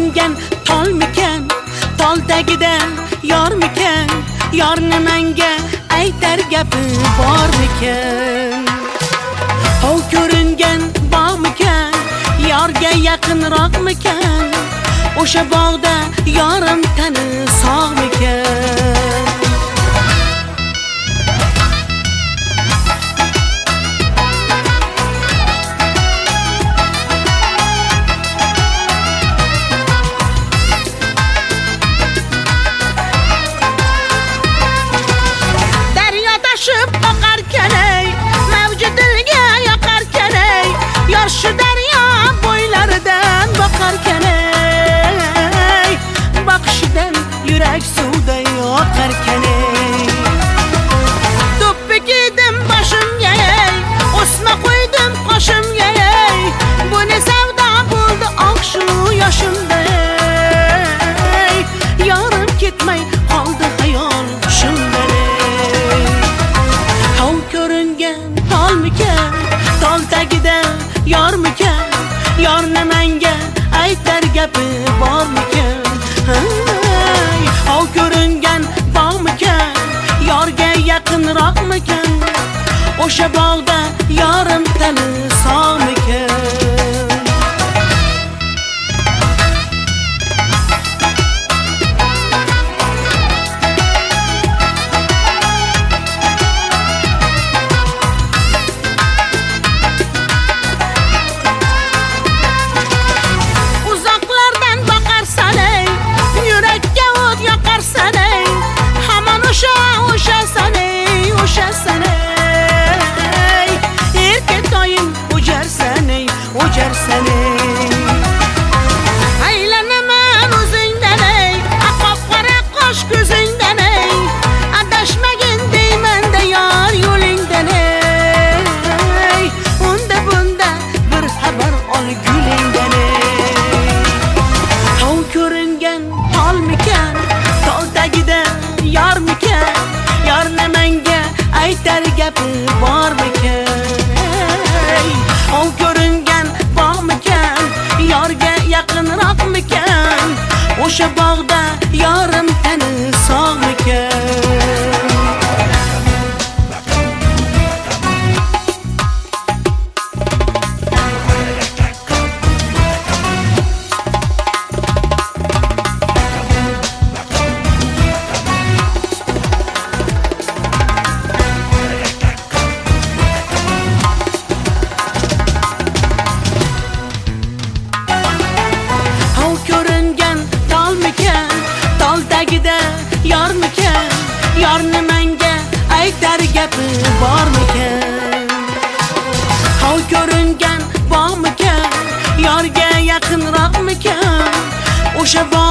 ko'ringan tolmikan, toldagida yormikan, yorni menga aytar gapi bormikan? Hov ko'ringan bog'mikan, yorga yaqinroqmikan? O'sha bog'da yorim tani sog'mikan? Shu daryo bo'ylaridan boqarkan ey, boqishidan yurak suvday oqarkan ey. To'ppi kiydim boshimga ey, o'sma qo'ydim qoshimga ey, bu ne savdo bo'ldi oq shu yoshimda ey, yorim ketmay qoldi xayol hushimdan ey. Hov ko'ringan tolmikan, tol tagida yormikan, yorni menga aytar gapi bormikan? Hov ko'ringan bog'mikan, yorga yaqinroqmikan? O'sha bog'da yorim tani sog'mikan? Aylanaman o'zingdan ey, aqoq qora qosh ko'zingdan ey, adashmagin deyman-da yor yo'lingdan ey, unda bunda bir xabar ol gulingdan ey. Hov ko'ringan tolmikan, tol tagida yormikan, yorni menga aytar gapi bormikan? Hov ko'ringan bog'mikan, yorga yaqinroqmikan? O'sha bog'da yorim tani sog'mikan? Yormikan, yorni menga aytar gapi bormikan? Hov ko'ringan bog'mikan, yorga yaqinroqmikan? O'sha